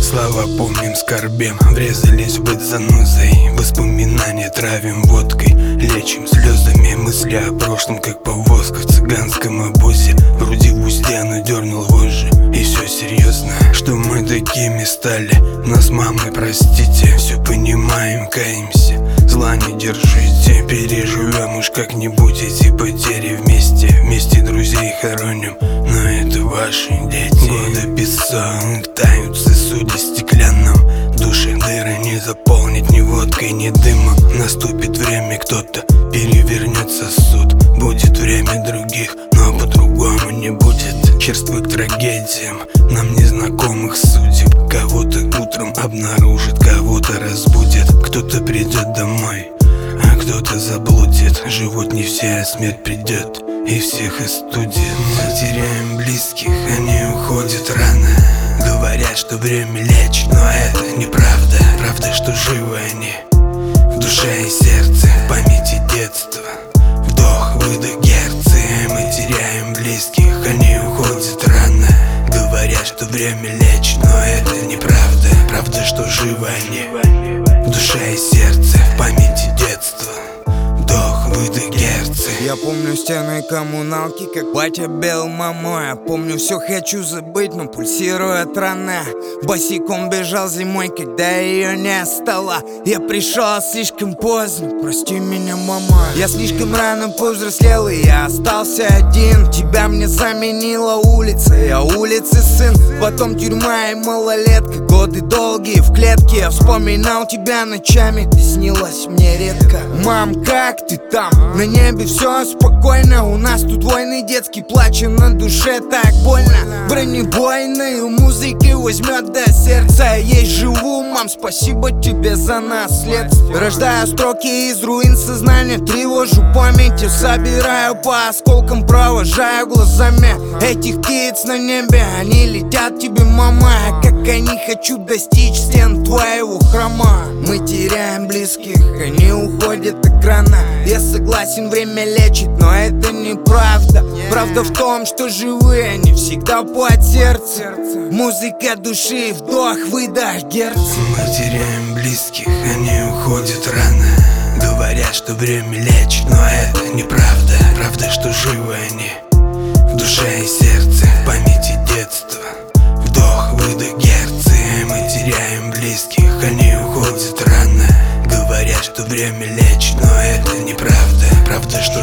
Слова помним, скорбим, врезались в быт занозой. Воспоминания травим водкой, лечим слезами. Мысли о прошлом, как повозка в цыганском обозе. Вроде в узде, но дернул вожжи, и все серьезно. Что мы такими стали, нас мамы простите. Все понимаем, каемся, зла не держите. Переживем уж как-нибудь эти потери вместе. Вместе друзей хороним, но это ваши дети. Годы песок тают в сосуде стеклянном. Души дыры не заполнить ни водкой, ни дымом. Наступит время, кто-то перевернет сосуд. Будет время других, но по-другому не будет. Черствы к трагедиям нам незнакомых судеб. Кого-то утром обнаружит, кого-то разбудит. Кто-то придет домой, а кто-то заблудит. Живут не все, а смерть придет и всех остудит. Мы теряем близких, они уходят рано. Говорят, что время лечит, но это неправда. Правда, что живы они в душе и сердце, в памяти детства. Вдох, выдох, герцы. Мы теряем близких, они уходят рано. Говорят, что время лечит, но это неправда. Правда, что живы они в душе и сердце, в памяти детства. Вдох, выдох, герцы. Я помню стены коммуналки, как батя бел мамой. Я помню, все хочу забыть, но пульсирует рана. Босиком бежал зимой, когда ее не стало. Я пришел слишком поздно, прости меня, мама. Я слишком рано повзрослел, и я остался один. Тебя мне заменила улица, я улицы сын. Потом тюрьма и малолетка, годы долгие в клетке. Я вспоминал тебя ночами, ты снилась мне редко. Мам, как ты там? На небе все спокойно. У нас тут войны, детский плач, и на душе так больно. Бронебойную музыки возьмет до сердца. Я ей живу, мам, спасибо тебе за наследство. Рождаю строки из руин сознания, тревожу памятью. Собираю по осколкам, провожаю глазами этих птиц на небе. Они летят тебе, мама, как они хочу достичь стен твоего храма. Мы теряем близких, они уходят так рано. Я согласен, время лечит, но это неправда. Правда в том, что живые они всегда под сердце. Музыка души, вдох, выдох, герцы. Мы теряем близких, они уходят рано. Говорят, что время лечит, но это неправда. Правда, что живы они в душе и сердце, в памяти детства. Вдох, выдох, герцы. Мы теряем близких, они уходят рано. Говорят, что время лечит, но это неправда. Правда, что